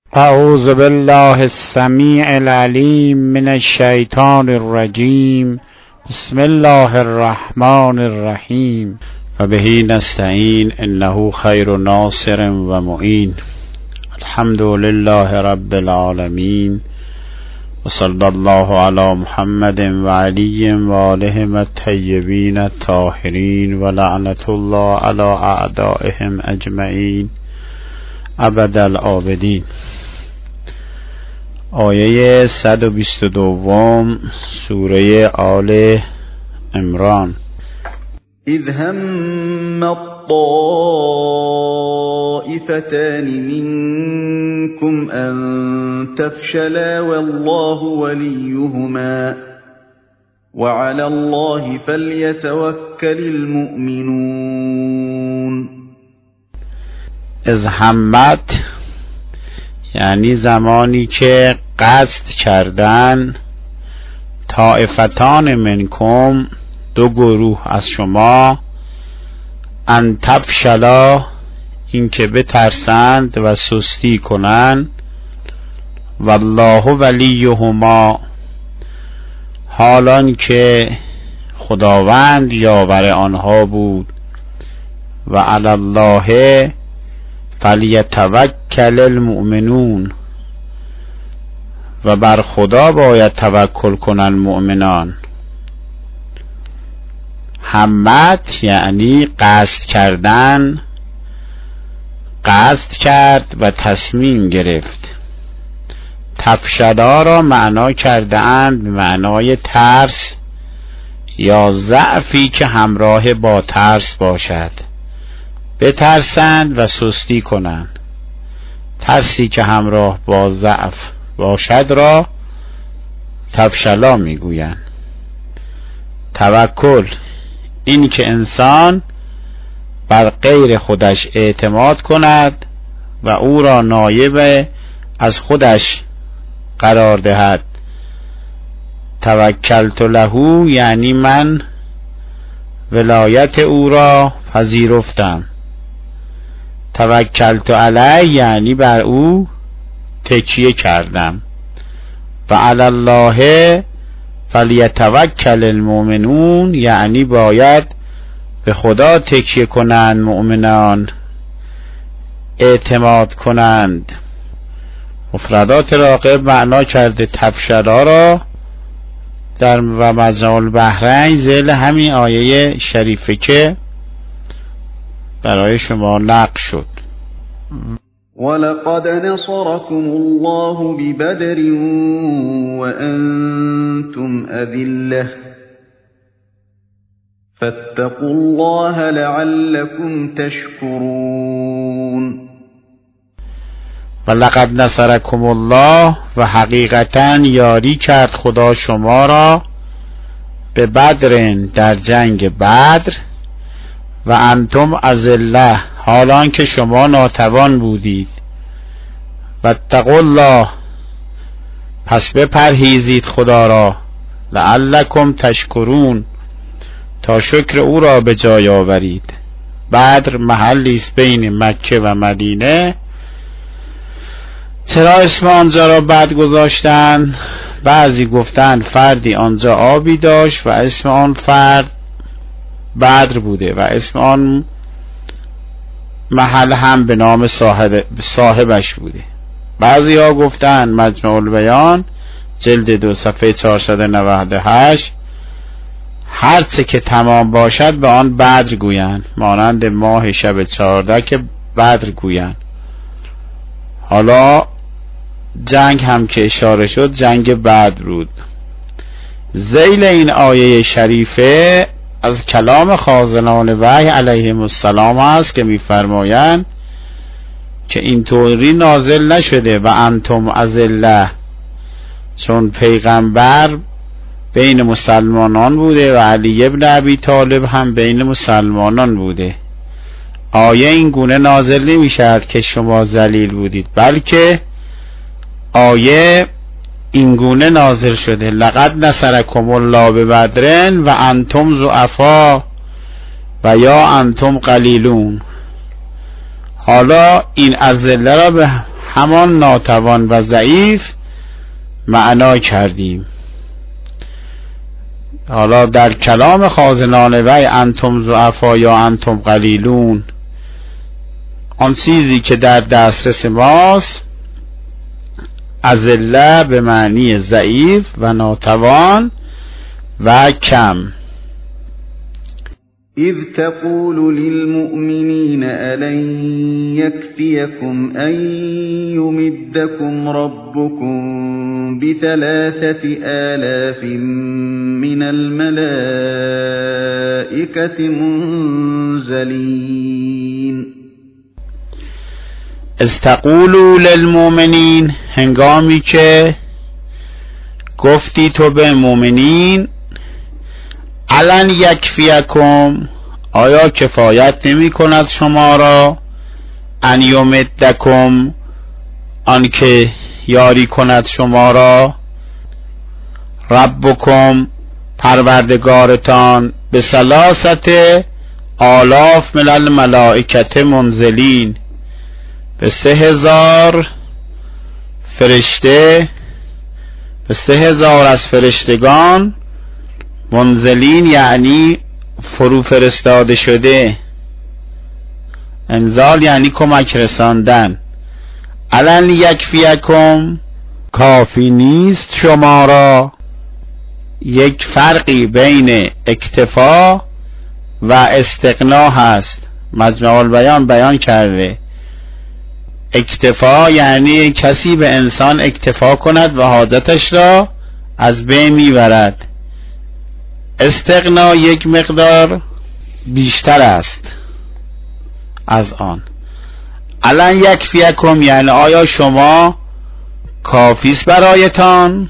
اعوذ بالله السمیع العلیم من الشیطان الرجیم. بسم الله الرحمن الرحیم. و به نستعین انه خیر ناصر و معین. الحمد لله رب العالمین و صلی الله علی محمد و علی و آله الطیبین الطاهرین و لعنت الله علی اعدائهم اجمعین ابد الآبدین. آیه 122 سوره آل عمران. اذ هم الطائفتان منكم ان تفشلا والله وليهما وعلى الله فليتوكل المؤمنون. از همت یعنی زمانی که قصد کردن طائفتان منکم دو گروه از شما ان تفشلا این که بترسند و سستی کنند والله ولیهما حالان که خداوند یاور آنها بود و علی الله فلیتوکل المؤمنون و بر خدا باید توکل کنند مؤمنان. همت یعنی قصد کردن، قصد کرد و تصمیم گرفت. تفشلا را معنا کرده اند به معنای ترس یا ضعفی که همراه با ترس باشد. بترسند و سستی کنند. ترسی که همراه با ضعف باشد را تفشلا میگویند. توکل این که انسان بر غیر خودش اعتماد کند و او را نایب از خودش قرار دهد. توکلت له یعنی من ولایت او را پذیرفتم. توکلت علی یعنی بر او تکیه کردم. و علی الله فلیتوکل المؤمنون یعنی باید به خدا تکیه کنند مؤمنان، اعتماد کنند. مفردات راغب معنا کرده تفشلا را در و مجمع البحرین ذیل همین آیه شریفه که برای شما نقل شد. ولقد نصركم الله ببدر وأنتم أذلة فاتقوا الله لعلكم تشكرون. ولقد نصركم الله و حقیقتاً یاری کرد خدا شما را به بدر در جنگ بدر و انتم اذله حالان که شما ناتوان بودید. و اتقوا الله پس بپرهیزید خدا را لعلکم تشکرون تا شکر او را به جای آورید. بدر محلی است بین مکه و مدینه. چرا اسم آنجا را بدر گذاشتند؟ بعضی گفتند فردی آنجا آبی داشت و اسم آن فرد بدر بوده و اسم آن محل هم به نام صاحبش بوده. بعضی ها گفتن مجمع البیان جلد 2 صفحه 498 هر چه که تمام باشد به آن بدر گویند، مانند ماه شب 14 که بدر گویند. حالا جنگ هم که اشاره شد جنگ بدر بود. ذیل این آیه شریفه از کلام خازنان وحی علیهم السلام است که می‌فرمایند که اینطوری نازل نشده و انتم اذله، چون پیغمبر بین مسلمانان بوده و علی ابن ابی طالب هم بین مسلمانان بوده. آیه این گونه نازل نمی‌شود که شما ذلیل بودید، بلکه آیه این گونه نازل شده لقد نصرکم الله ببدر و انتم ضعفا و یا انتم قلیلون. حالا این اذله را به همان ناتوان و ضعیف معنا کردیم. حالا در کلام خازنان وحی انتم ضعفا یا انتم قلیلون، آن چیزی که در دسترس ماست اذله به معنی ضعیف و ناتوان و کم. إذ تقول للمؤمنين ألن يكفيكم أن يمدكم ربكم ب3,000 من الملائكة منزلين. استقولوا للمؤمنین، هنگامی که گفتی تو به مؤمنین الان یکفیکم، آیا کفایت نمی کند شما را، ان یمدکم، آنکه یاری کند شما را، ربکم، پروردگارتان، به 3,000 من الملائکه منزلین، به 3,000 فرشته، به 3,000 از فرشتگان، منزلین یعنی فرو فرستاده شده، انزال یعنی کمک رساندن. الان یکفیکم، کافی نیست شما را. یک فرقی بین اکتفا و استغنا هست، مجمع البیان بیان کرده. اکتفا یعنی کسی به انسان اکتفا کند و حاجتش را از بین میبرد. استغنا یک مقدار بیشتر است از آن. الان یکفیکم یعنی آیا شما کافیست برایتان؟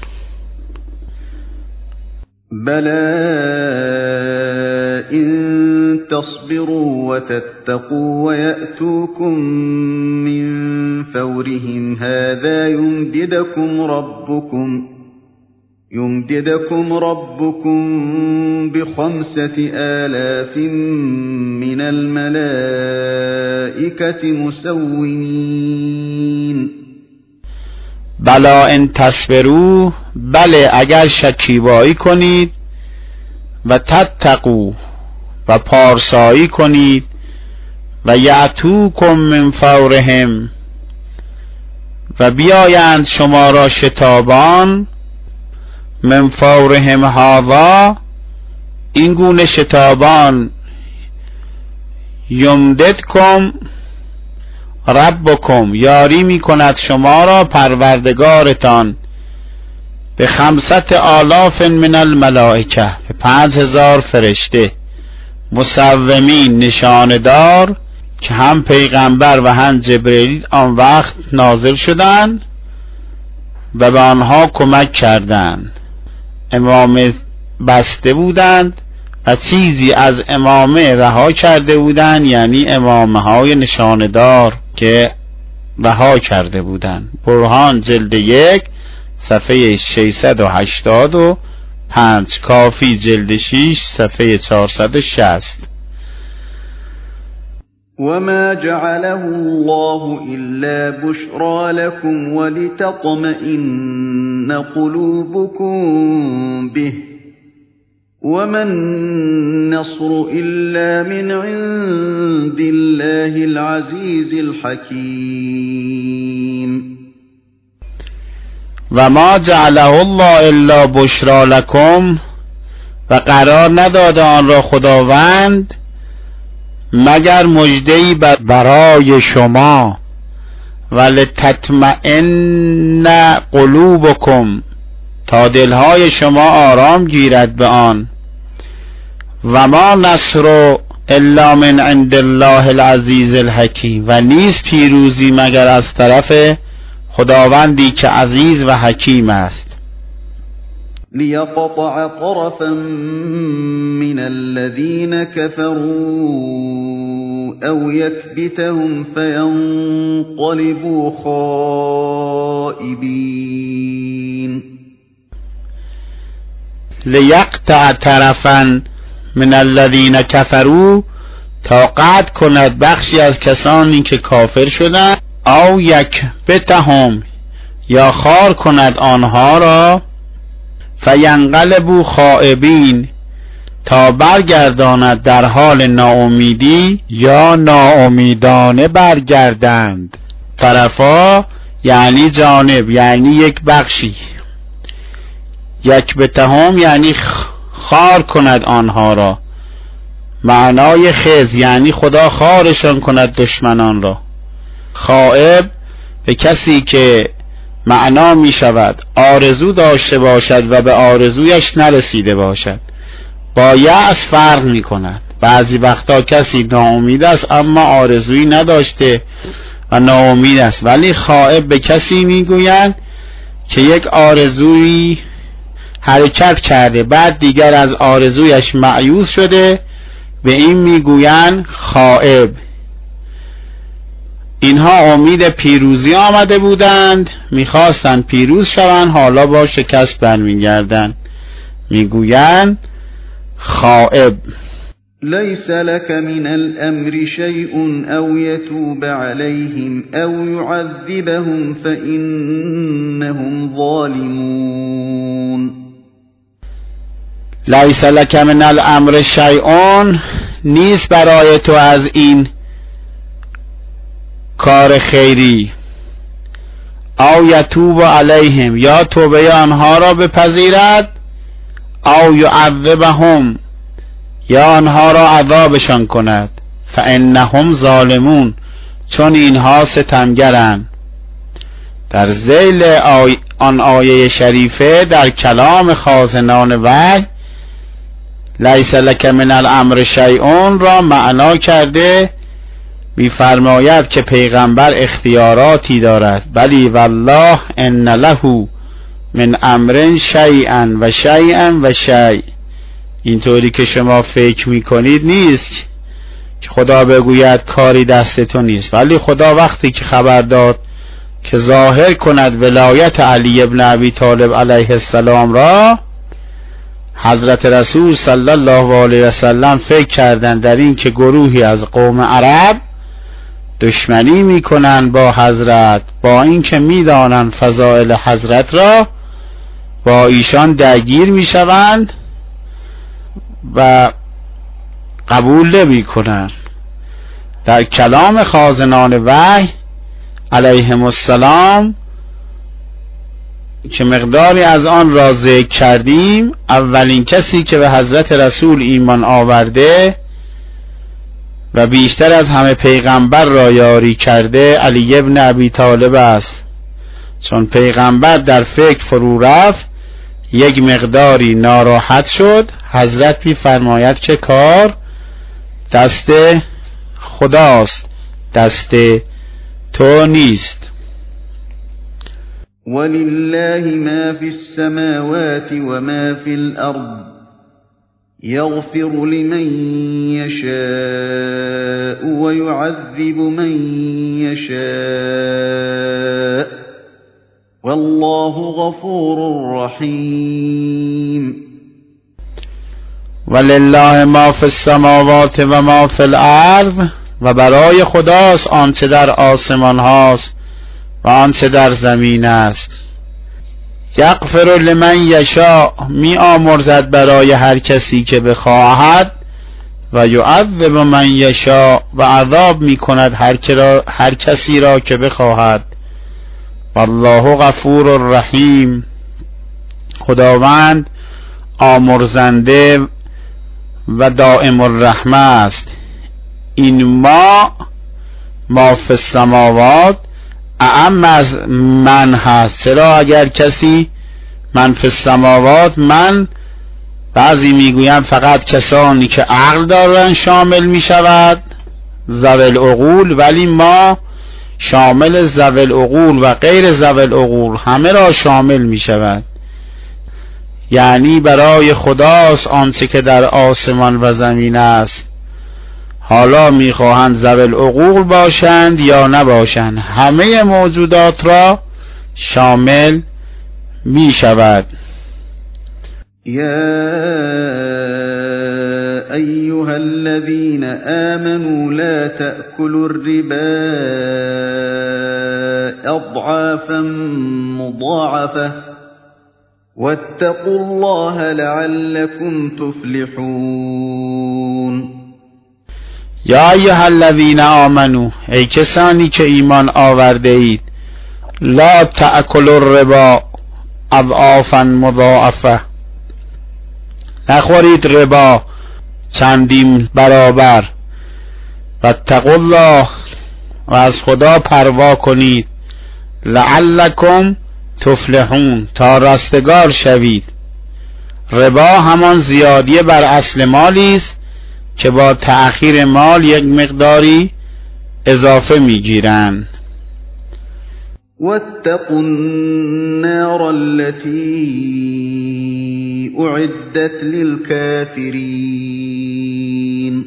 بلى إن تصبروا وتتقوا ويأتوكم من فورهم هذا يمددكم ربكم ب5,000 من الملائكة مسومين. بلا ان تصبروا، بله اگر شکیبایی کنید، و تتقوا و پارسایی کنید، و یأتوکم من فورهم و بیایند شما را شتابان، من فورهم هذا، این گونه شتابان، یمددکم ربکم، یاری می کند شما را پروردگارتان، به 5,000 من الملائکه، به 5,000 فرشته، مسومین، نشاندار، که هم پیغمبر و هم جبرئیل آن وقت نازل شدند و به آنها کمک کردند. امامه بسته بودند و چیزی از امامه رها کرده بودند، یعنی امامه های نشاندار که رها کرده بودند. برهان جلد 1 صفحه 685، کافی جلد 6 صفحه 460. وما جعله الله إلا بشرى لكم ولتطمئن قلوبكم به وما النصر إلا من عند الله العزيز الحكيم. و ما جعله الله الا بشرى لكم، و قرار نداده آن را خداوند مگر مژده‌ای برای شما، ولتطمئن قلوبکم، تا دلهای شما آرام گیرد به آن. و ما نصر الا من عند الله العزیز الحکیم، و نیست پیروزی مگر از طرف خداوندی که عزیز و حکیم است. ليقطع طرفا من الذين كفروا أو يكبتهم فينقلبوا خائبين. لیقطع طرفا من الذين كفروا، تا قطع کند بخشی از کسانی که کافر شدند، او یکبتهم یا خار کند آنها را، فینقلبوا خائبین تا برگرداند در حال ناامیدی یا ناامیدانه برگردند. طرفا یعنی جانب، یعنی یک بخشی. یکبتهم یعنی خار کند آنها را، معنای خز یعنی خدا خارشان کند دشمنان را. خائب به کسی که معنا می شود آرزو داشته باشد و به آرزویش نرسیده باشد. با یأس فرق می کند. بعضی وقتا کسی ناامید است اما آرزویی نداشته و ناامید است، ولی خائب به کسی می گویند که یک آرزویی حرکت کرده بعد دیگر از آرزویش مایوس شده، به این می گویند خائب. اینها امید پیروزی آمده بودند، میخواستند پیروز شوند، حالا با شکست برمیگردند، میگویند خائب. ليس لك من الأمر شيء أو يتوب عليهم أو يعذبهم فإنهم ظالمون. لیس لک من الامر شیء، نیست برای تو از این کار خیری. او یتوب علیهم یا توبه آنها را بپذیرد، او یعذبهم یا آنها را عذابشان کند. فانهم ظالمون، چون اینها ستمگرند. در ذیل آن آیه شریفه در کلام خازنان وحی لیس لک من الامر شیء را معنا کرده، می‌فرماید که پیغمبر اختیاراتی دارد، بلی والله ان له من امر شیئا و شیئا و شیء. اینطوری که شما فکر میکنید نیست که خدا بگوید کاری دست تو نیست، ولی خدا وقتی که خبر داد که ظاهر کند ولایت علی ابن ابی طالب علیه السلام را، حضرت رسول صلی الله علیه و سلم فکر کردند در این که گروهی از قوم عرب دشمنی میکنند با حضرت، با این که میدانند فضائل حضرت را، با ایشان درگیر میشوند و قبول نمیکنند. در کلام خازنان وحی علیهم السلام که مقداری از آن را ذکر کردیم، اولین کسی که به حضرت رسول ایمان آورده و بیشتر از همه پیغمبر را یاری کرده علی ابن ابی طالب است. چون پیغمبر در فکر فرو رفت، یک مقداری ناراحت شد، حضرت می‌فرماید که کار دست خداست، دست تو نیست. ولله ما في السماوات وما في الأرض يغفر لمن يشاء ويعذب من يشاء والله غفور رحيم. ولله ما في السماوات و ما في الارض، و برای خداست آنچه در آسمان هاست و آنچه در زمین است. یغفر لمن یشاء، می آمرزد برای هر کسی که بخواهد، و یعذب من یشاء، و عذاب می کند هر کسی را که بخواهد. والله غفور رحیم، خداوند آمرزنده و دائم الرحمه است. این ما فی السماوات اعم از من هست. چرا؟ اگر کسی من فی السماوات، من بعضی میگویم فقط کسانی که عقل دارن شامل می شود، ذوی العقول، ولی ما شامل ذوی العقول و غیر ذوی العقول همه را شامل می شود. یعنی برای خداست آنچه که در آسمان و زمین است، حالا میخواهند ذوی العقول باشند یا نباشند، همه موجودات را شامل می شود. یا ایها الذین آمنوا لا تأکلوا الربا أضعافا مضاعفة واتقوا الله لعلكم تفلحون. یا ایها الذین آمنوا، ای کسانی که ایمان آورده اید، لا تأکلوا الربا اضعافا مضاعفه، نخورید ربا چندین برابر. واتقوا الله، و از خدا پروا کنید، لعلکم تفلحون، تا رستگار شوید. ربا همان زیادی بر اصل مالی است که با تأخیر مال یک مقداری اضافه میگیرند. واتقوا النار التي أعدت للكافرين.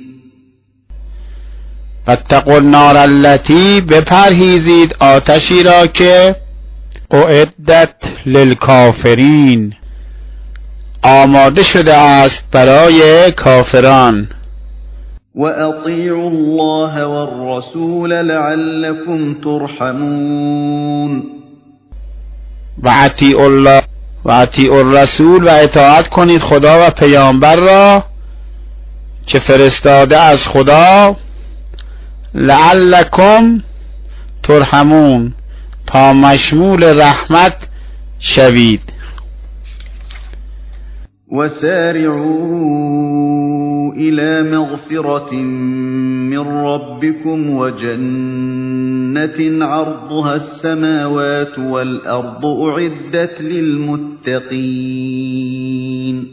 واتقوا النار التي، بپرهیزید آتشی را که اعدت للکافرین، آماده شده است برای کافران. وأطيعوا الله والرسول لعلكم ترحمون. و اطیعوا الله و اطیعوا الرسول، و اطاعت کنید خدا و پیامبر را که فرستاده از خدا، لعلکم ترحمون، تا مشمول رحمت شوید. وسارعوا إلى مغفرة من ربكم وجنة عرضها السماوات والأرض أعدت للمتقين.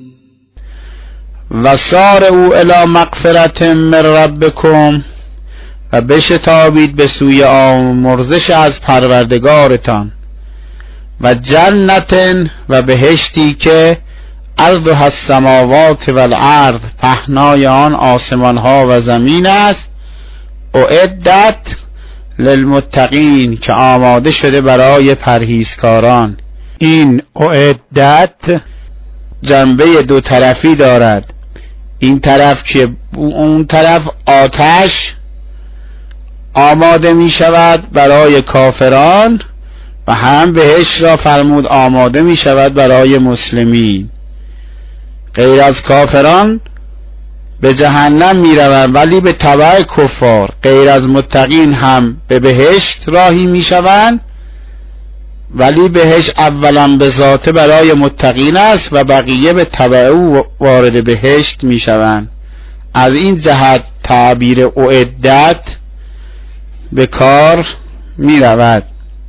وسارعوا إلى مغفرة من ربكم، و بشتابید به سوی آمرزش از پروردگارتان، و جنت، و بهشتی که عرضها السماوات والارض، پهنای آن آسمان ها و زمین است، اعدت للمتقین، که آماده شده برای پرهیزکاران. این اعدت جنبه دو طرفی دارد، این طرف که اون طرف آتش آماده می شود برای کافران، و هم بهشت را فرمود آماده می شود برای مسلمین. غیر از کافران به جهنم می روند، ولی به تبع کفار. غیر از متقین هم به بهشت راهی می شوند، ولی بهشت اولا به ذاته برای متقین است و بقیه به تبع او وارد بهشت می شوند. از این جهت تعبیر اعدت به کار می رود.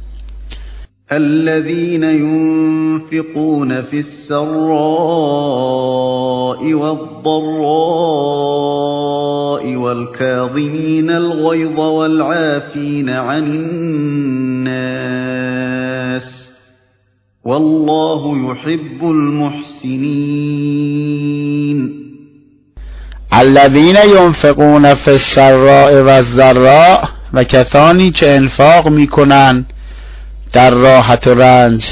الذين ينفقون في السراء والضراء والكاظمين الغيظ والعافين عن الناس والله يحب المحسنين. الذين ينفقون في السراء والضراء، و کسانی که انفاق میکنند در راحت و رنج،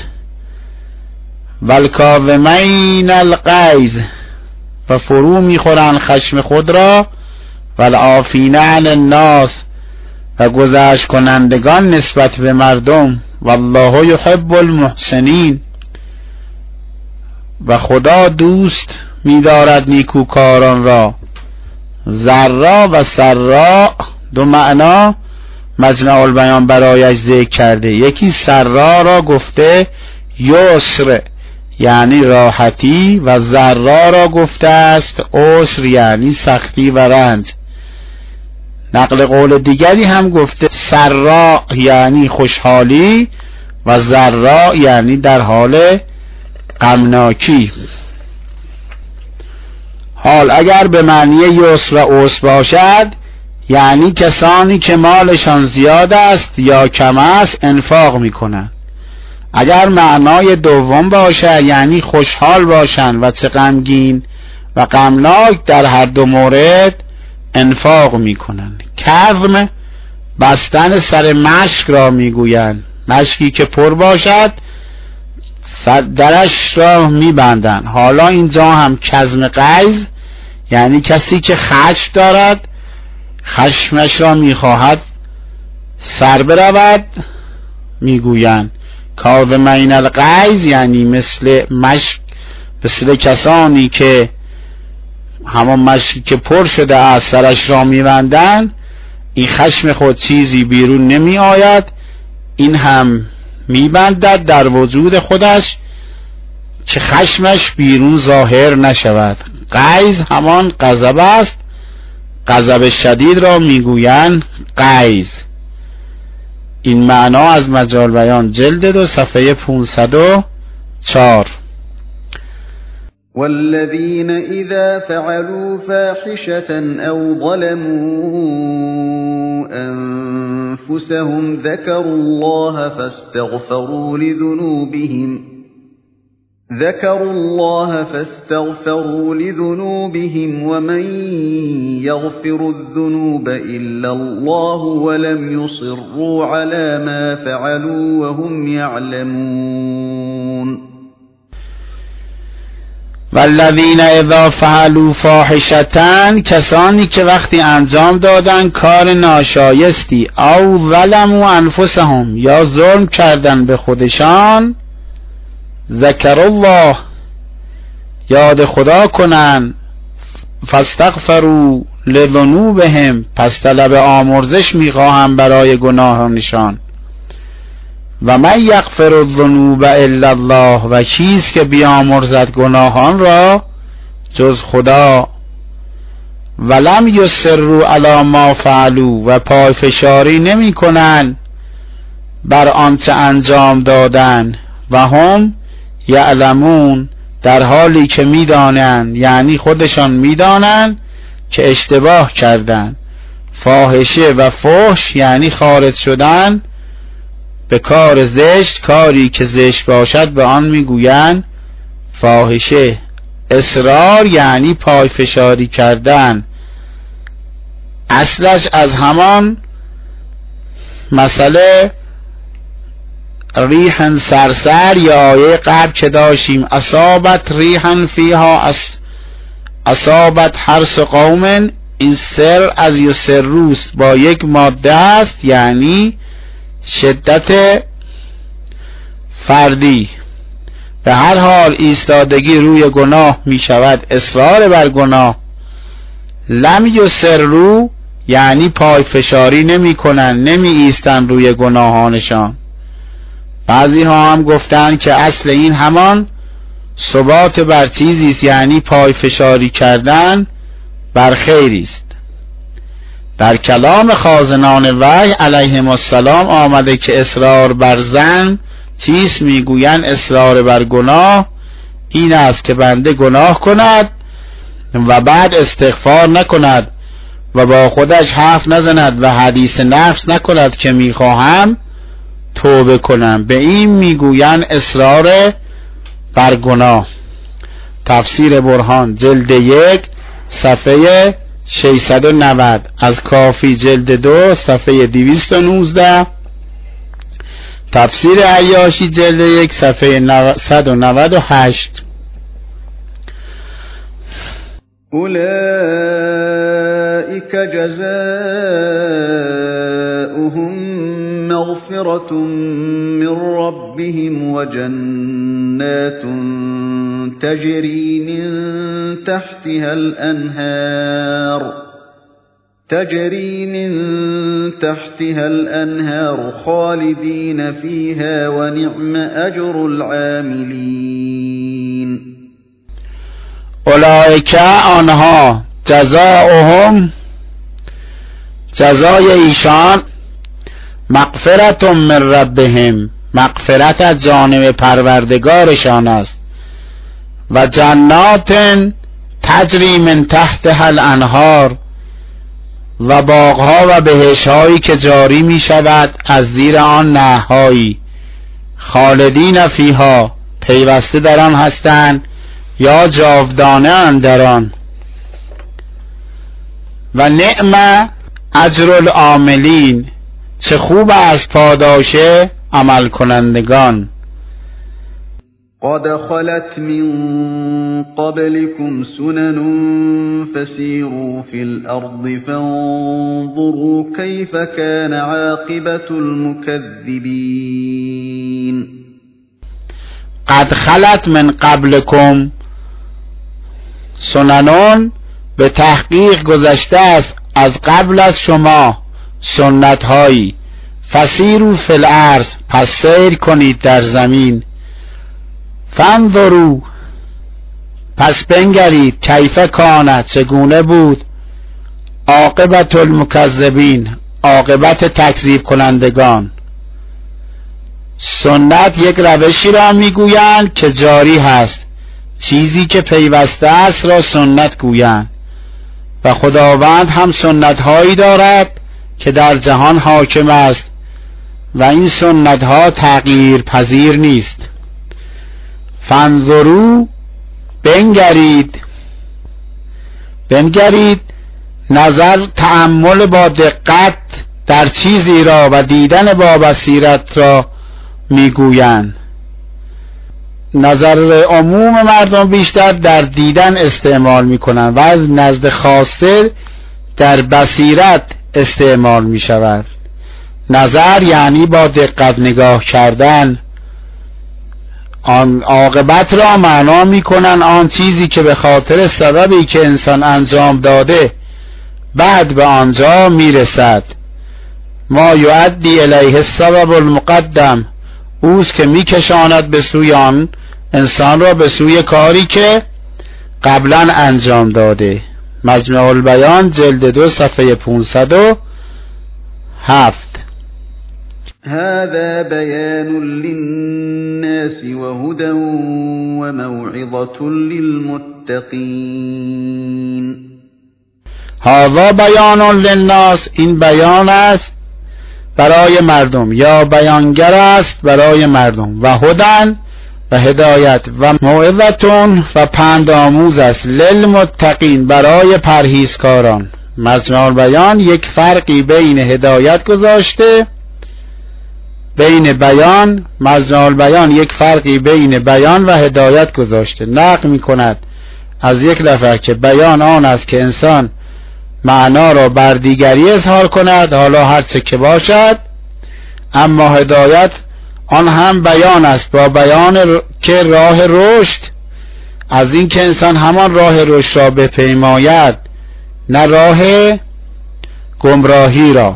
والکاظمین الغیظ، و فرو میخورند خشم خود را، والعافین عن الناس، و گذشت کنندگان نسبت به مردم، والله یحب المحسنین، و خدا دوست می‌دارد نیکوکاران را. ذرا و سرا دو معنا مجمع البیان برایش ذکر کرده. یکی سرا را گفته یسر یعنی راحتی، و ذرا را گفته است عسر یعنی سختی و رنج. نقل قول دیگری هم گفته سرا یعنی خوشحالی و ذرا یعنی در حال غمناکی. حال اگر به معنی یسر و عسر باشد یعنی کسانی که مالشان زیاد است یا کم است انفاق میکنند. اگر معنای دوم باشد یعنی خوشحال باشند و چه غمگین و غمناک، در هر دو مورد انفاق میکنند. کظم بستن سر مشک را میگویند. مشکی که پر باشد درش را میبندند. حالا اینجا هم کظم غیظ یعنی کسی که خشم دارد، خشمش را میخواهد سر برود میگویند کاظمین الغیظ یعنی مثل کسانی که همان مشکی که پر شده از سرش را میبندند، این خشم خود چیزی بیرون نمی آید، این هم میبندد در وجود خودش که خشمش بیرون ظاهر نشود. غیظ همان غضب است، غضب شدید را میگویند غیظ. این معنا از مجال بیان جلد 2 صفحه 504. والذين إذا فعلوا فاحشة أو ظلموا أنفسهم ذكروا الله فاستغفروا لذنوبهم ومن يغفر الذنوب إلا الله ولم يصروا على ما فعلوا وهم يعلمون. والذین اذا فعلوا فاحشة، کسانی که وقتی انجام دادن کار ناشایستی، او ظلموا انفسهم یا ظلم کردن به خودشان، ذکر الله یاد خدا کنن، فاستغفروا لذنوبهم پس طلب آمرزش میخواهم برای گناهانشان، و من یغفر الذنوب الا الله و کیست که بیامرزد گناهان را جز خدا، ولم یصروا علی ما فعلوا و پای فشاری نمی کنن بر آنچه انجام دادن، و هم یعلمون در حالی که میدانند، یعنی خودشان میدانند که اشتباه کردن. فاحشه و فحش یعنی خارج شدن به کار زشت، کاری که زشت باشد به آن میگویند فاحشه. اصرار یعنی پای فشاری کردن، اصلش از همان مسئله ریحن سرسر یا آیه قبل که داشتیم، اصابت ریحن فیها اصابت حرث قوم، این سر از یسروست با یک ماده است، یعنی شدت فردی. به هر حال ایستادگی روی گناه می شود اصرار بر گناه. لم یسروا یعنی پای فشاری نمی کنن، نمی ایستن روی گناهانشان. بعضی ها هم گفتن که اصل این همان ثبات بر چیزی است، یعنی پای فشاری کردن بر خیری است. در کلام خازنان وحی علیهم السلام آمده که اصرار بر ذنب چیست؟ میگویند اصرار بر گناه این است که بنده گناه کند و بعد استغفار نکند و با خودش حرف نزند و حدیث نفس نکند که میخواهم توبه کنم. به این میگویند اصرار بر گناه. تفسیر برهان جلد 1 صفحه 690، از کافی جلد 2 صفحه 219، تفسیر عیاشی جلد 1 صفحه 198. اولئک جزاؤهم مغفرة من ربهم وجنات تجري من تحتها الأنهار خالدين فيها ونعم أجر العاملين. اولئک آنها جزاؤهم جزای ایشان مغفرت من ربهم مغفرت از جانب پروردگارشان است، و جنات تجری من تحتها الانهار و باغها و بهشت‌هایی که جاری می شود از زیر آن نهرهایی، خالدین فیها پیوسته در آن هستند یا جاودانه اند در آن، و نعم اجر العاملین چه خوب است پاداش عمل کنندگان. قد خلت من قبلكم سنن فسيروا في الأرض فانظروا كيف كان عاقبة المكذبين. قد خلت من قبلكم سننون، به تحقیق گذشته است از قبل از شما سنت هایی. فسیروا فی الارض، پس سیر کنید در زمین. فانظروا، پس بنگرید. کیف کان، چگونه بود. عاقبت المکذبین، عاقبت تکذیب کنندگان. سنت یک روشی را میگویند که جاری هست، چیزی که پیوسته است را سنت گویند. و خداوند هم سنت هایی دارد که در جهان حاکم است و این سنت ها تغییر پذیر نیست. فانظروا، بنگرید. نظر تأمل با دقت در چیزی را و دیدن با بصیرت را میگویند. نظر عموم مردم بیشتر در دیدن استعمال میکنند و از نزد خاصه در بصیرت استعمال میشود. نظر یعنی با دقت نگاه کردن. آن عاقبت را معنا میکنن آن چیزی که به خاطر سببی که انسان انجام داده بعد به آنجا میرسد. ما یؤدی الیه السبب المقدم، اوست که میکشاند به سوی آن انسان را به سوی کاری که قبلا انجام داده. مجمع البیان جلد 2 صفحه 507. هذا بيان للناس وهدى وموعظة للمتقين. هذا بیان للناس، این بیان است برای مردم یا بیانگر است برای مردم. و هدن و هدایت و موعظتون و پند آموز است. للمتقین، برای پرهیزکاران. مجمع البیان یک فرقی بین هدایت گذاشته بین بیان. مجمع البیان یک فرقی بین بیان و هدایت گذاشته. نقل می کند از یک نفر که بیان آن است که انسان معنا را بر دیگری اظهار کند، حالا هر چه که باشد. اما هدایت آن هم بیان است، با بیان که راه رشد، از این که انسان همان راه رشد را بپیماید نه راه گمراهی را.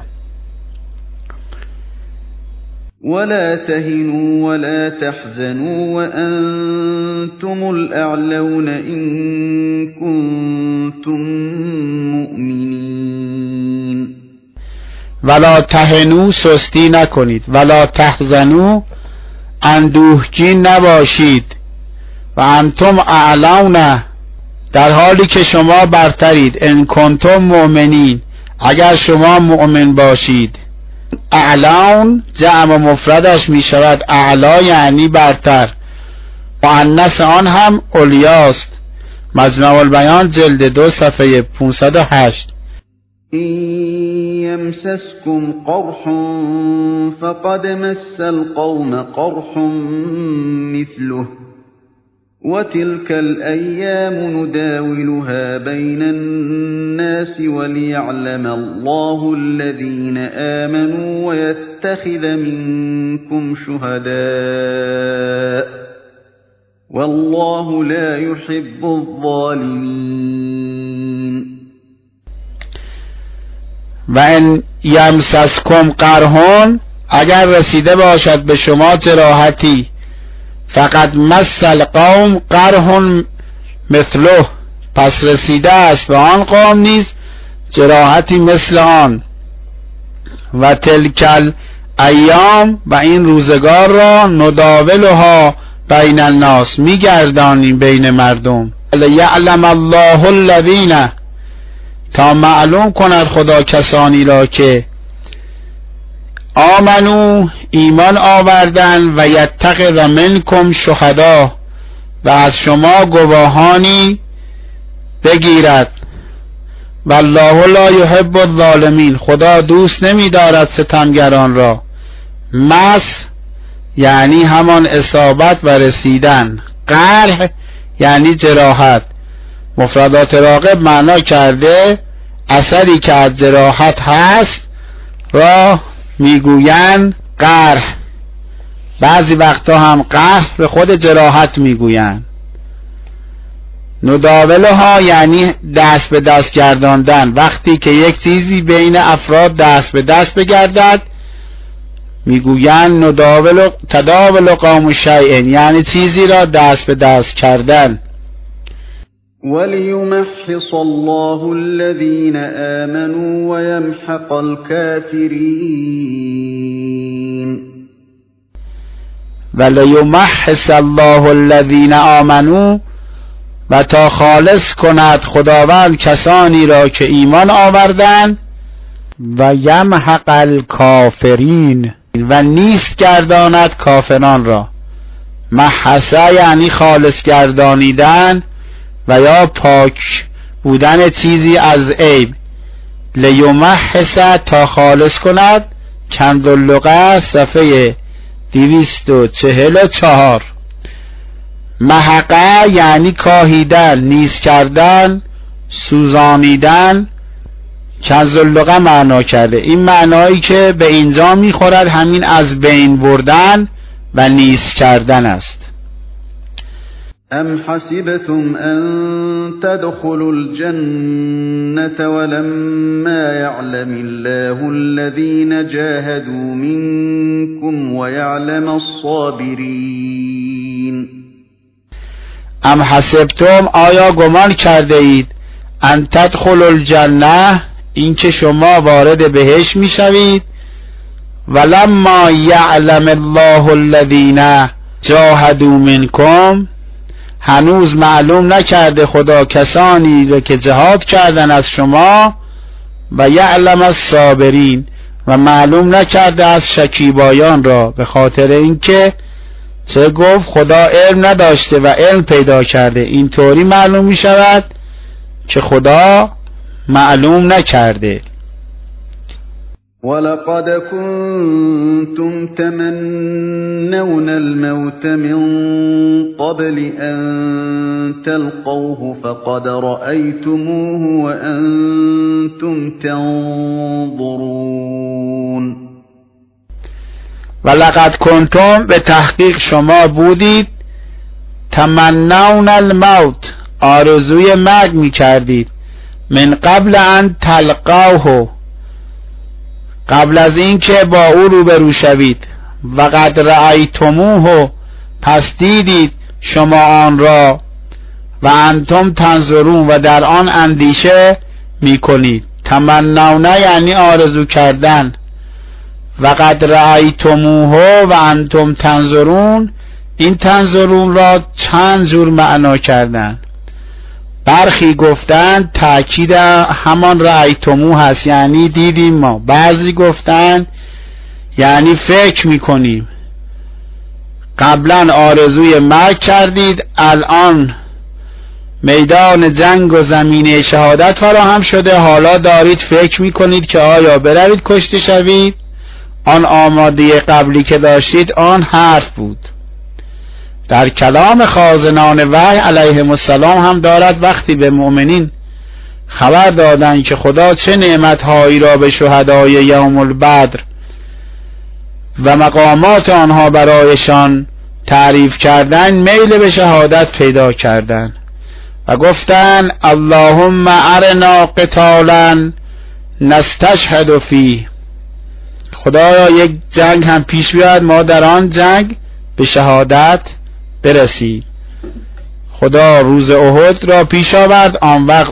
ولا تهنوا ولا تحزنوا وأنتم الأعلون إن كنتم مؤمنين. ولا تهنوا، سستی نکنید. ولا تحزنوا، اندوهگین نباشید. و انتم اعلون، در حالی که شما برترید. ان کنتم مؤمنین، اگر شما مؤمن باشید. اعلون جمع مفردش می شود اعلا، یعنی برتر. مؤنث آن هم اولیاست. مجمع البیان جلد 2 صفحه 508. إن يمسسكم قرح فقد مس القوم قرح مثله وتلك الأيام نداولها بين الناس وليعلم الله الذين آمنوا ويتخذ منكم شهداء والله لا يحب الظالمين. و ان یمسسکم قرحون، اگر رسیده باشد به شما جراحتی، فقط مس القوم قرح مثله، پس رسیده است به آن قوم نیز جراحتی مثل آن. و تلکل ایام، و این روزگار را نداولها بین الناس، میگردانیم بین مردم. یعلم الله الذین، تا معلوم کند خدا کسانی را که آمنو، ایمان آوردن، و یتخذ منکم شهدا، و از شما گواهانی بگیرد. والله لا یحب الظالمین، خدا دوست نمی دارد ستمگران را. مس یعنی همان اصابت و رسیدن. قرح یعنی جراحت. مفردات راغب معنا کرده اثری که از جراحت هست را میگویند قرح. بعضی وقتا هم قرح به خود جراحت میگویند. نداولها یعنی دست به دست گرداندن. وقتی که یک چیزی بین افراد دست به دست بگردد میگویند تداول قوم شیء، یعنی چیزی را دست به دست کردن. وَلِيُمَحِّصَ اللَّهُ الَّذِينَ آمَنُوا وَيَمْحَقَ الْكَافِرِينَ. وَلِيُمَحِّصَ اللَّهُ الَّذِينَ آمَنُوا، و تا خالص کند خداوند کسانی را که ایمان آوردند. و یمحق الکافرین، و نیست گرداند کافران را. محسه یعنی خالص گردانیدن و یا پاک بودن چیزی از عیب. لیمحسه تا خالص کند. کنز اللغة صفحه 244. محقه یعنی کاهیدن، نیست کردن، سوزانیدن. کنز اللغة معنا کرده. این معنایی که به اینجا میخورد همین از بین بردن و نیست کردن است. أَمْ حَسِبْتُمْ أَن تَدْخُلُوا الْجَنَّةَ وَلَمَّا يَعْلَمِ اللَّهُ الَّذِينَ جَاهَدُوا مِنكُمْ وَيَعْلَمَ الصَّابِرِينَ. ام حسبتم، آیا گمان کرده اید، ان تدخلوا الجنه، این که شما وارد بهشت میشوید، ولما یعلم الله الذین جاهدوا منکم، هنوز معلوم نکرده خدا کسانی را که جهاد کردن از شما، و یعلم الصابرین، و معلوم نکرده از شکیبایان را، به خاطر اینکه چه گفت خدا علم نداشته و علم پیدا کرده. اینطوری معلوم می شود که خدا معلوم نکرده. وَلَقَدْ كُنْتُمْ تَمَنَّوْنَ الْمَوْتَ مِنْ قَبْلِ أَنْ تَلْقَوْهُ فَقَدْ رَأَيْتُمُوهُ وَأَنْتُمْ تَنْظُرُونَ. ولقد کنتم، به تحقیق شما بودید، تمنون الموت، آرزوی مرگ می کردید، من قبل ان تلقوه، قبل از این که با او روبرو شوید، و قد رأیتموه، پس دیدید شما آن را، و انتم تنظرون، و در آن اندیشه می کنید. تمنون یعنی آرزو کردن. و قد رأیتموه و انتم تنظرون، این تنظرون را چند جور معنا کردن. برخی گفتند تأکید همان رأیتموه هست، یعنی دیدیم ما. بعضی گفتند یعنی فکر میکنیم. قبلا آرزوی مرگ کردید، الان میدان جنگ و زمینه شهادت فراهم شده، حالا دارید فکر میکنید که آیا بروید کشته شوید. آن آماده قبلی که داشتید آن حرف بود. در کلام خازنان وحی علیهم السلام هم دارد وقتی به مؤمنین خبر دادند که خدا چه نعمتهایی را به شهدای یوم البدر و مقامات آنها برایشان تعریف کردند، میل به شهادت پیدا کردند و گفتند اللهم ارنا قتالا نستشهد فیه، خدایا یک جنگ هم پیش بیاد ما در آن جنگ به شهادت برسیم. خدا روز احد را پیش آورد. آن وقت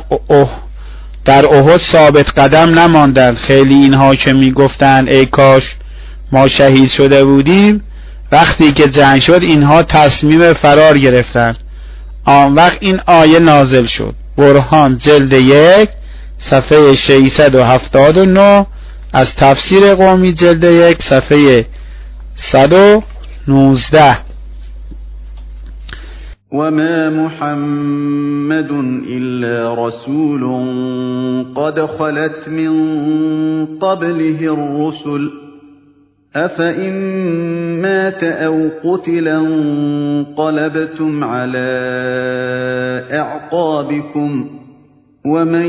در احد ثابت قدم نماندند. خیلی اینها که میگفتند ای کاش ما شهید شده بودیم، وقتی که جنگ شد اینها تصمیم فرار گرفتند. آن وقت این آیه نازل شد. برهان جلد 1 صفحه 679 از تفسیر قومی جلد 1 صفحه 119. وما محمد إلا رسول قد خلت من قبله الرسل أفإن مات أو قتل انقلبتم على أعقابكم ومن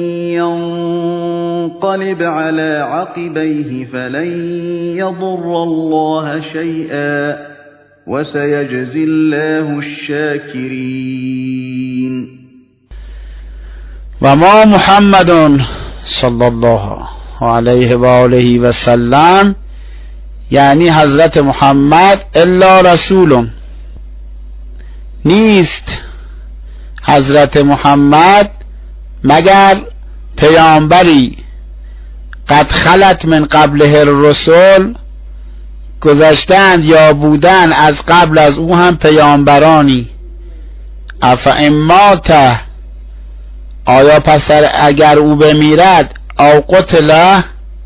ينقلب على عقبيه فلن يضر الله شيئا وسيجزي الله الشاكرين. وما محمد صلی الله علیه و آله و سلم، یعنی حضرت محمد، الا رسول، نیست حضرت محمد مگر پیامبری، قد خلت من قبله الرسل، گذشتند یا بودن از قبل از او هم پیامبرانی. افئن مات، آیا پس اگر او بمیرد، او قتل،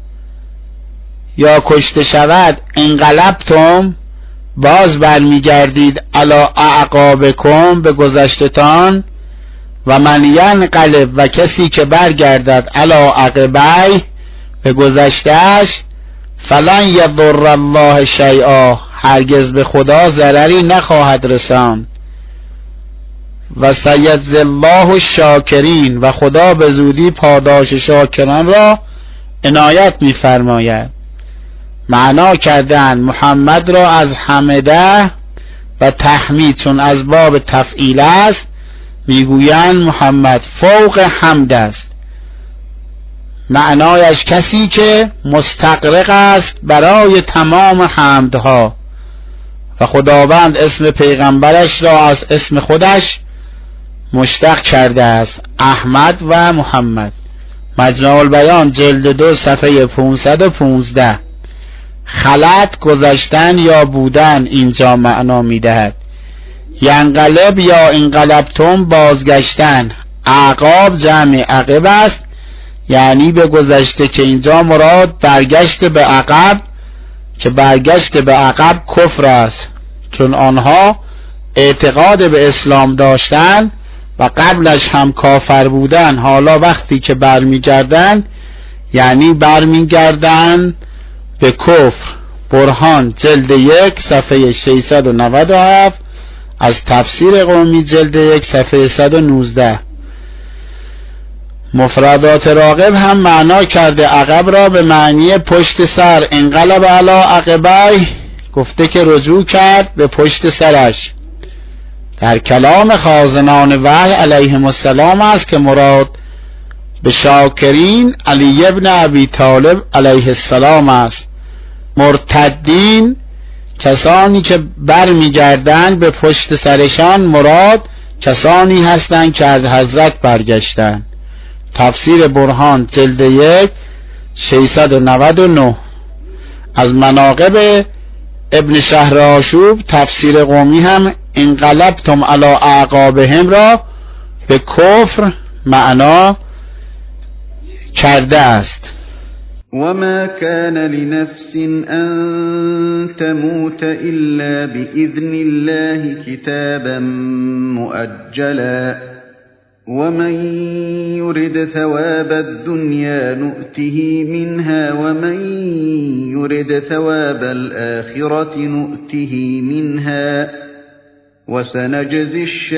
یا کشته شود، انقلبتم، باز برمیگردید، علی اعقابکم، به گذشتتان، و من ینقلب، و کسی که برگردد، علی عقبیه، به گذشتهش، فلن یضر الله شیئا، هرگز به خدا ضرری نخواهد رساند. و سیجزی الله الشاکرین، و خدا به زودی پاداش شاکران را عنایت می‌فرماید. معنا کردن محمد را از حمده و تحمید، چون از باب تفعیل است، میگویند محمد فوق حمد است. معنایش کسی که مستغرق است برای تمام حمدها، و خداوند اسم پیغمبرش را از اسم خودش مشتق کرده است، احمد و محمد. مجمع البیان جلد 2 صفحه 515. خلط، گذشتن یا بودن، اینجا معنا میدهد. ینقلب یا انقلبتم، بازگشتن. اعقاب جمع عقب است، یعنی به گذشته، که اینجا مراد برگشت به عقب، که برگشت به عقب کفر است، چون آنها اعتقاد به اسلام داشتند و قبلش هم کافر بودن. حالا وقتی که برمیگردن، یعنی برمیگردن به کفر. برهان جلد 1 صفحه 697 از تفسیر قومی جلد 1 صفحه 119. مفردات راغب هم معنا کرده عقب را به معنی پشت سر. انقلب علی عقبیه، گفته که رجوع کرد به پشت سرش. در کلام خازنان وحی علیهم السلام است که مراد به شاکرین علی ابن ابی طالب علیه السلام است. مرتدین، کسانی که برمیگردند به پشت سرشان، مراد کسانی هستند که از حضرت برگشتند. تفسیر برهان جلد 1 699. از مناقب ابن شهر آشوب تفسیر قومی هم انقلبتم علی اعقابهم را به کفر معنا کرده است. وما كان لنفس أن تموت إلا بإذن الله كتابا مؤجلا ومن يرد ثواب الدنيا نؤته منها ومن يرد ثواب الآخرة نؤته منها وسنجزي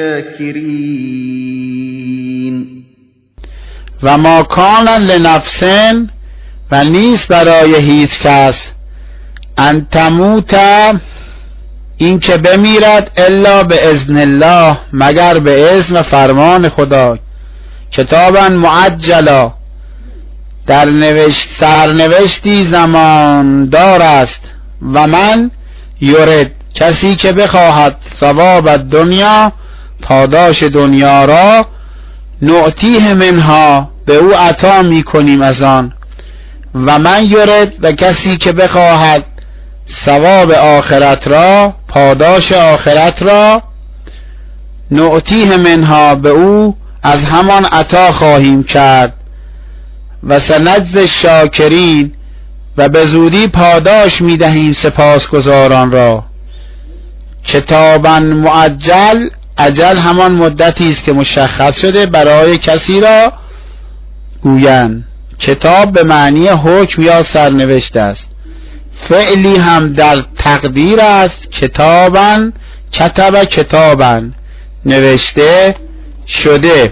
الشاكرين. و ما کان لنفس، و نیست برای هیچ کس، ان تموت، این که بمیرد، الا به اذن الله، مگر به اذن فرمان خدا، کتابا معجلا، در سرنوشتی زماندار است. و من یرد، کسی که بخواهد، ثواب دنیا، پاداش دنیا را، نعطیه منها، به او عطا میکنیم از آن. و من یرد، و کسی که بخواهد ثواب آخرت را، پاداش آخرت را، نعطیه منها، به او از همان عطا خواهیم کرد. و سنجزی الشاکرین، و به زودی پاداش میدهیم سپاسگزاران را. کتابا معجل، اجل همان مدتی است که مشخص شده برای کسی را گویند. کتاب به معنی حکم یا سرنوشت است، فعلی هم در تقدیر است، کتابن، کتب کتابن، نوشته شده.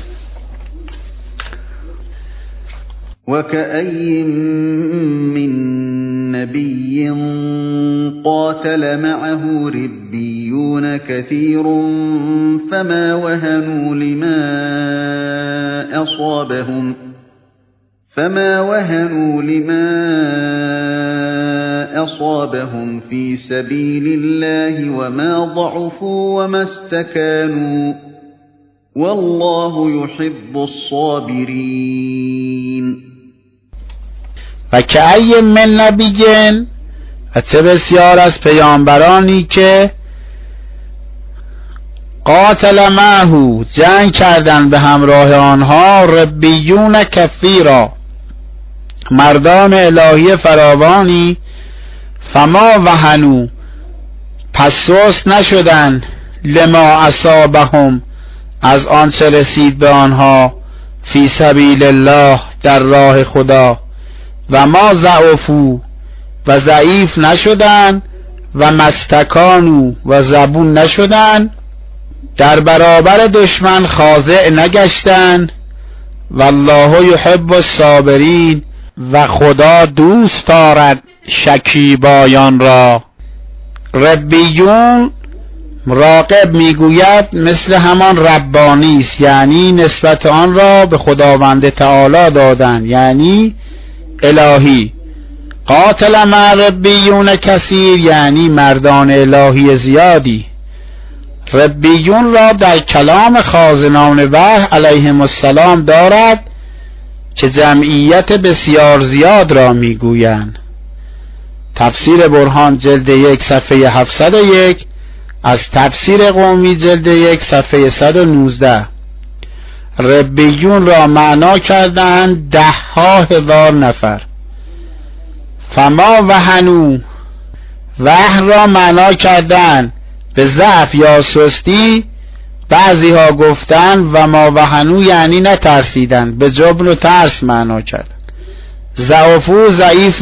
وَكَأَيٍّ مِّن نَّبِيٍّ قَاتَلَ مَعَهُ رِبِّيُّونَ كَثِيرٌ فَمَا وَهَنُوا لِمَا أَصَابَهُمْ فِي سَبِيلِ اللَّهِ وَمَا ضَعُفُوا وَمَا اسْتَكَانُوا وَاللَّهُ يُحِبُّ الصَّابِرِينَ. و کأی من نبی، و چه بسیار از پیامبرانی که قاتل معه، جنگ کردند به همراه آنها، ربیون کثیرا، مردان الهی فراوانی، فما وهنوا، پس سست نشدند، لما اصابهم، از آنچه رسید به آنها، فی سبیل الله، در راه خدا، و ما ضعفوا، و ضعیف نشدند، و مستکانوا، و زبون نشدند، در برابر دشمن خاضع نگشتند. والله یحب الصابرین، و خدا دوست دارد شکیبایان را. ربیون، راغب میگوید مثل همان ربانی است، یعنی نسبت آن را به خداوند تعالی دادن، یعنی الهی. قاتل مع ربیون کثیر، یعنی مردان الهی زیادی. ربیون را در کلام خازنان وحی علیهم السلام دارد که جمعیت بسیار زیاد را میگویند. تفسیر برهان جلد 1 صفحه 701، از تفسیر قومی جلد 1 صفحه 119. ربیون را معنا کردند 10,000 نفر. فما وهنوا، وهن را معنا کردند به ضعف یا سستی، بعضی ها گفتند و ما وهنوا یعنی نترسیدند، به جبن و ترس معنا کردند. ضعفوا، ضعیف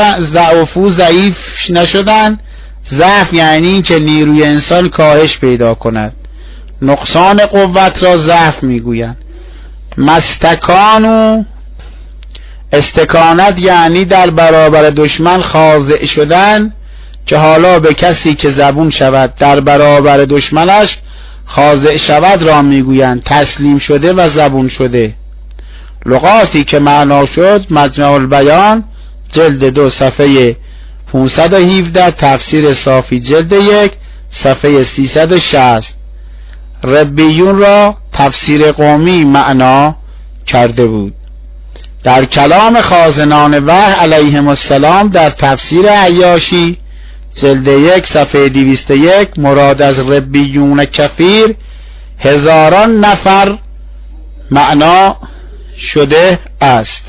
نشدند. ضعف یعنی که نیروی انسان کاهش پیدا کند، نقصان قوت را ضعف میگویند. مستکانو، استکانت یعنی در برابر دشمن خاضع شدن، که حالا به کسی که زبون شود در برابر دشمنش خاضع شود را میگویند تسلیم شده و زبون شده. لغاتی که معنا شد مجمع البیان جلد 2 صفحه 517، تفسیر صافی جلد 1 صفحه 360. ربیون را تفسیر قومی معنا کرده بود. در کلام خازنان وحی علیهم السلام در تفسیر عیاشی جلد 1 صفحه 201، مراد از ربیون کثیر 1000 نفر معنا شده است.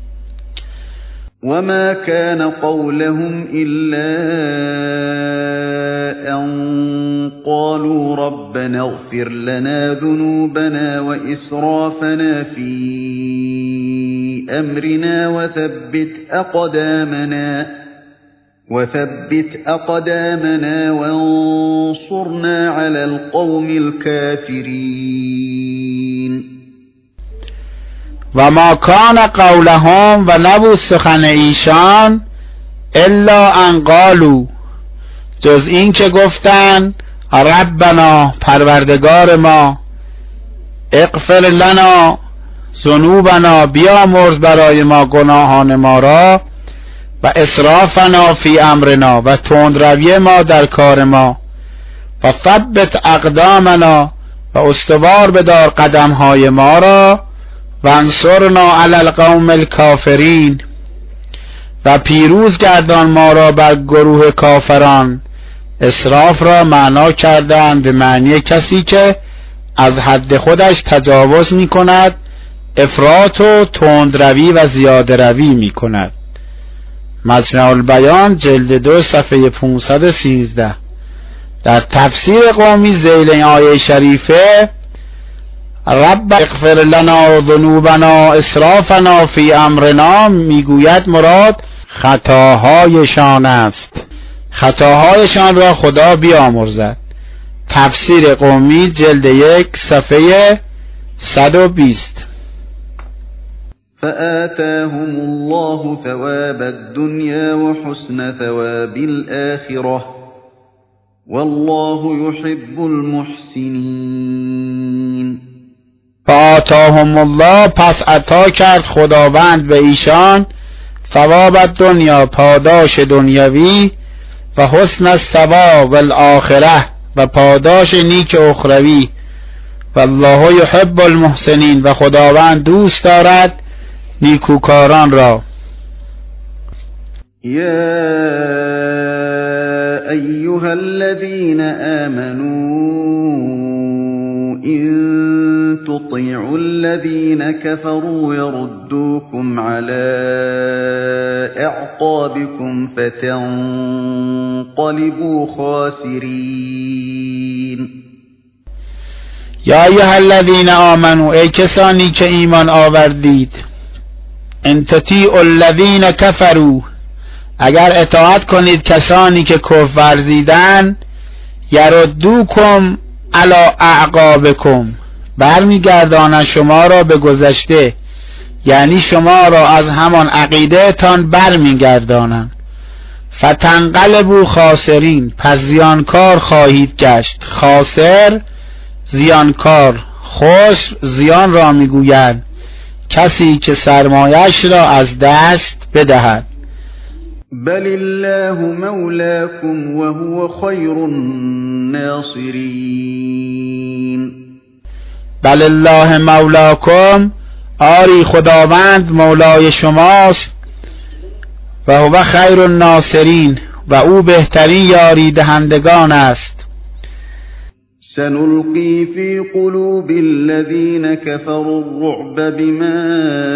وما كان قولهم إلا أن قالوا ربنا اغفر لنا ذنوبنا وإسرافنا في أمرنا وثبت أقدامنا وانصرنا على القوم الكافرين. و ما کان قولهم، و نبود سخن ایشان، الا ان قالوا، جز این که گفتند ربنا، پروردگار ما، اغفر لنا ذنوبنا، بیامرز برای ما گناهان ما را، و اسرافنا فی امرنا، و تندروی ما در کار ما، و ثبت اقدامنا، و استوار بدار قدمهای ما را، و انصرنا علی القوم الکافرین، و پیروز گردان ما را بر گروه کافران. اسراف را معنا کردند به معنی کسی که از حد خودش تجاوز می کند، افراط و تندروی و زیاده روی می کند. مجمع البیان جلد 2 صفحه 513. در تفسیر قومی ذیل این آیه شریفه رب اغفر لنا ذنوبنا اسرافنا فی امرنا میگوید مراد خطاهایشان است. خطاهایشان را خدا بیامرزد. تفسیر قمی جلد 1 صفحه 120. فآتاهم الله ثواب الدنيا وحسن ثواب الآخرة والله يحب المحسنين. فآتاهم الله، پس عطا کرد خداوند به ایشان، ثواب دنیا، پاداش دنیوی، و حسن الثواب الآخره، و پاداش نیک اخروی. والله یحب المحسنین، و خداوند دوست دارد نیکوکاران را. یا ایها الذین آمنوا إن تطيعوا الذين كفروا يردوكم على أعقابكم فتنقلبوا خاسرين. یا ایها الذین آمنوا، ای کسانی که ایمان آوردید، ان تطیعوا الذین کفروا، اگر اطاعت کنید کسانی که کفر ورزیدن، یردوکم علی اعقابکم، برمیگردانند شما را به گذشته، یعنی شما را از همان عقیده تان برمیگردانند. فتنقلبوا خاسرین، پس زیانکار خواهید گشت. خاسر زیانکار، خسر زیان را میگویند کسی که سرمایش را از دست بدهد. بل الله مولاكم وهو خير الناصرين. بل الله مولاکم، آری خداوند مولای شماست، و هو خیر الناصرین، و او بهترین یاری دهندگان است. سنلقي في قلوب الذين كفروا الرعب بما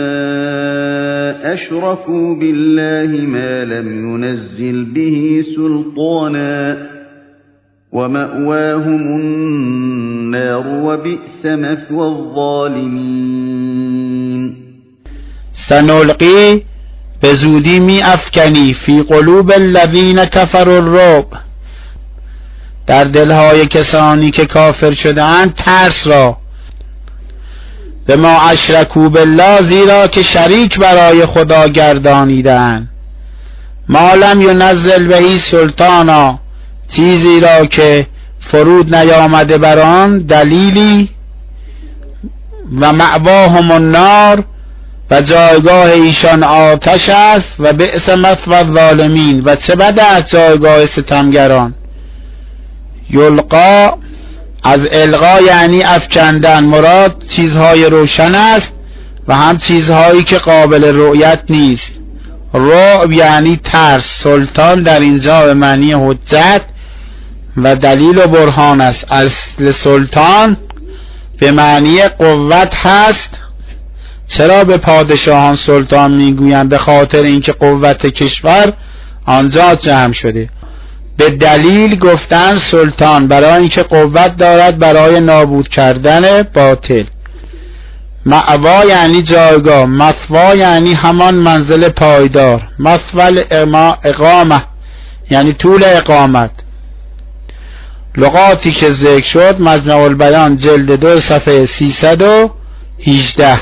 أشركوا بالله ما لم ينزل به سلطانا ومأواهم النار وبئس مثوى الظالمين. سنلقی، به زودی می افکنی، فی قلوب الذین کفروا الرعب، در دلهای کسانی که کافر شده‌اند، ترس را. به ما اشرکوا بالله، زیرا که شریک برای خدا گردانیدند. ما لم ینزل بهی سلطانا، چیزی را که فرود نیامده بر آن دلیلی. و مأواهم النار، و جایگاه ایشان آتش است. و بئس مثوی الظالمین، و چه بد است جایگاه ستمگران. یلقا، از القا یعنی افکندن، مراد چیزهای روشن است و هم چیزهایی که قابل رؤیت نیست. رعب یعنی ترس. سلطان در اینجا به معنی حجت و دلیل و برهان است. اصل سلطان به معنی قوت هست. چرا به پادشاهان سلطان میگویند؟ به خاطر اینکه قوت کشور آنجا جمع شده. به دلیل گفتن سلطان، برای اینکه قوت دارد برای نابود کردن باطل. مأوا یعنی جایگاه، مثوا یعنی همان منزل پایدار، مثوى اقامه یعنی طول اقامت. لغاتی که ذکر شد مجمع البیان جلد 2 صفحه 318.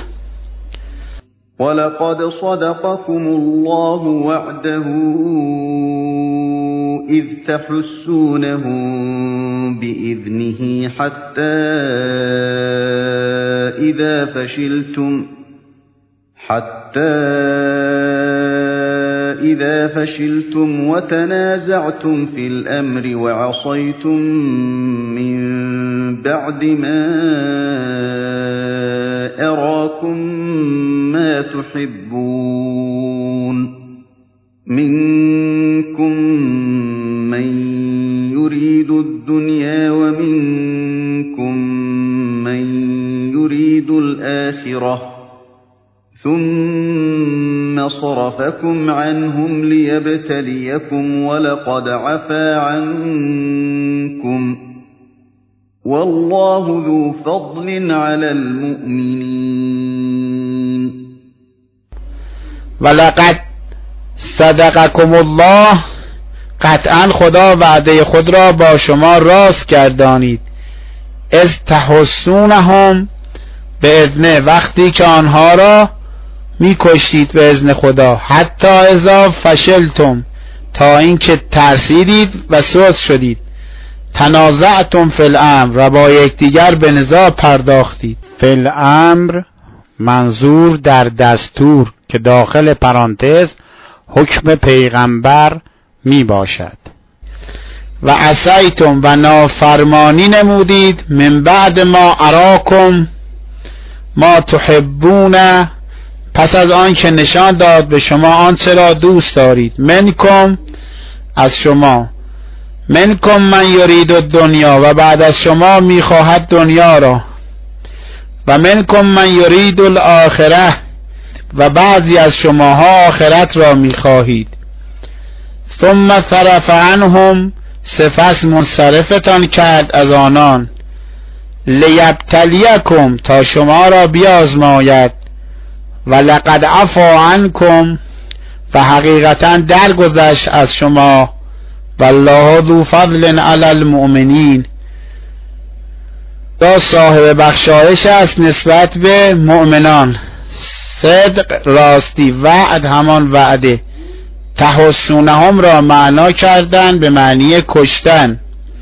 ولقد صدقكم الله وعده إذ تحسونهم بإذنه حتى إذا فشلتم وتنازعتم في الأمر وعصيتم من بعد ما أراكم ما تحبون منكم من يريد الدنيا ومنكم من يريد الآخرة ثم صرفكم عنهم ليبتليكم ولقد عفا عنكم والله ذو فضل على المؤمنين. ولقد، صدقکم الله، قطعا خدا وعده خود را با شما راست گردانید. از تحسونهم به اذنه، وقتی که آنها را میکشتید به اذن خدا. حتی اذا فشلتم، تا اینکه ترسیدید و سست شدید. تنازعتم فی الامر، و با یکدیگر به نزاع پرداختید. فی الامر منظور در دستور که داخل پرانتز حکم پیغمبر می باشد. و عصیتم، و نافرمانی نمودید. من بعد ما اراکم ما تحبون، پس از آن که نشان داد به شما آنچه را دوست دارید. منکم، از شما. منکم من یرید الدنیا، و بعد از شما میخواهد دنیا را. و منکم من یرید الاخره، و بعضی از شماها آخرت را میخواهید. ثم صرف عنهم، سپس منصرفتان کرد از آنان. لیبتلیکم، تا شما را بیازماید. و لقد عفا عنکم، و حقیقتا درگذشت از شما. والله ذو فضل علی المؤمنین، دا صاحب بخشایش است نسبت به مؤمنان. صدق، راستی. وعد، همان وعده. تحسونهم را معنا کردن به معنی کشتن.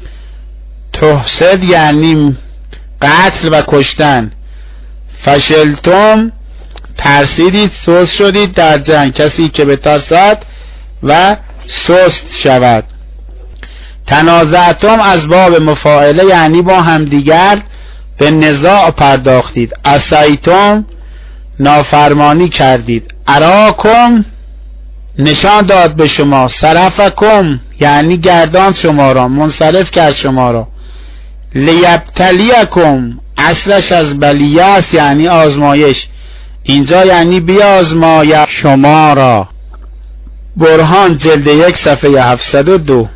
تحسد یعنی قتل و کشتن. فشلتم، ترسیدید، سست شدید در جنگ. کسی که بترسد و سست شود. تنازعتم از باب مفاعله، یعنی با همدیگر به نزاع پرداختید. عصیتم، نافرمانی کردید. اراکم، نشان داد به شما. صرفکم، یعنی گردان شما را، منصرف کرد شما را. لیبتلیکم، اصلش از بلیه است، یعنی آزمایش. اینجا یعنی بیازماید شما را. برهان جلد 1 صفحه 702.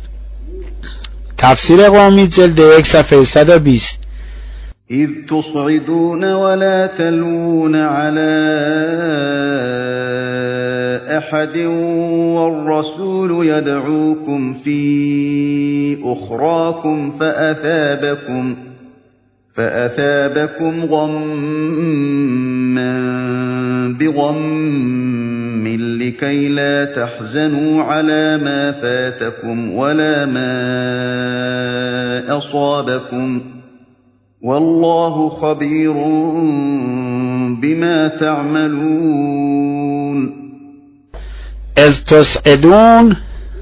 تفسیر قومی جلد 1 صفحه 120. إذ تصعدون ولا تلوون على أحد والرسول يدعوكم في أخراكم فأثابكم غما بغم لكي لا تحزنوا على ما فاتكم ولا ما أصابكم والله خبير بما تعملون. از تصعدون،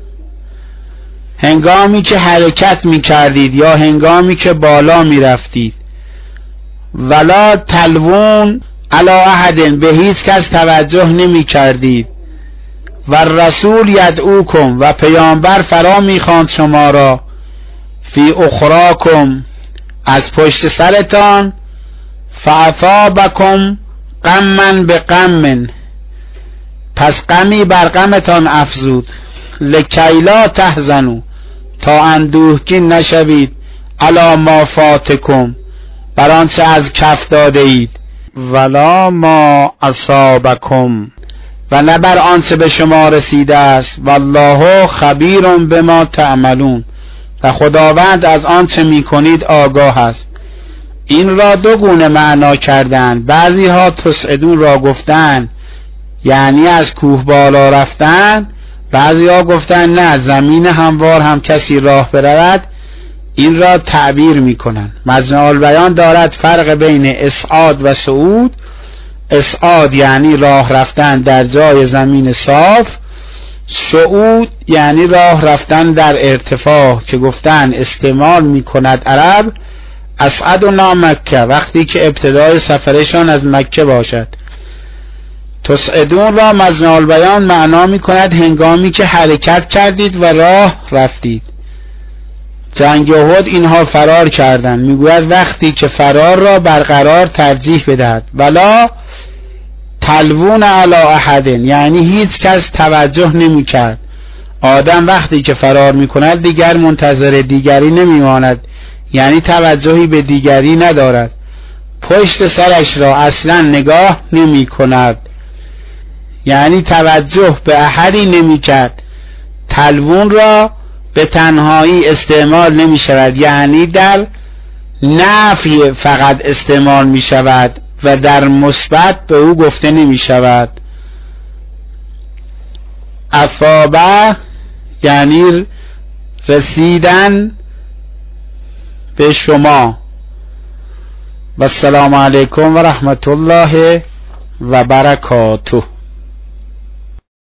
هنگامی که حرکت می کردید یا هنگامی که بالا می رفتید. ولا تلوون علی احد، به هیچ کس توجه نمی کردید. و رسول یدعوکم، و پیامبر فرا می خواند شما را. فی اخراکم، از پشت سرتان. فاثابکم غما بغم، پس غمی بر غمتان افزود. لکی لا تحزنوا، تا اندوهگین نشوید. علی ما فاتکم، بر آنچه از کف داده اید. ولا ما اصابکم، و نه بر آنچه به شما رسیده است. والله خبیر بما تعملون، و خداوند از آنچه میکنید آگاه است. این را دو گونه معنا کردند. بعضی ها تصعدون را گفتند یعنی از کوه بالا رفتن. بعضی ها گفتند نه، زمین هموار هم کسی راه برود. این را تعبیر میکنند. مجمع البیان دارد فرق بین اصعاد و صعود. اصعاد یعنی راه رفتن در جای زمین صاف. صعود یعنی راه رفتن در ارتفاع، که گفتن استعمال میکند عرب اصعدنا مکه، وقتی که ابتدای سفرشان از مکه باشد. تصعدون را مجمع البیان معنا میکند هنگامی که حرکت کردید و راه رفتید. جنگ احد اینها فرار کردند. میگوید وقتی که فرار را برقرار ترجیح بدهد. ولا تلوون علی احد، یعنی هیچ کس توجه نمی کرد. آدم وقتی که فرار می کند دیگر منتظر دیگری نمی ماند، یعنی توجهی به دیگری ندارد. پشت سرش را اصلا نگاه نمی کند. یعنی توجه به احدی نمی کرد. تلوون را به تنهایی استعمال نمی شود، یعنی در نفی فقط استعمال می شود و در مثبت به او گفته نمی شود. اصابه یعنی رسیدن به شما. و السلام علیکم و رحمت الله و برکاته.